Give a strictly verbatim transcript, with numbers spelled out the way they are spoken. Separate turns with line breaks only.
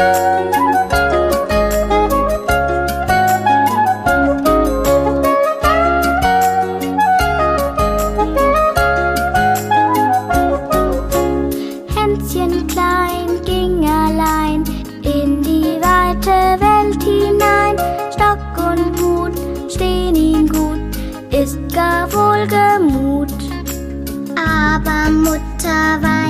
Hänschen klein ging allein in die weite Welt hinein. Stock und Hut stehen ihm gut, ist gar wohlgemut. Aber Mutter war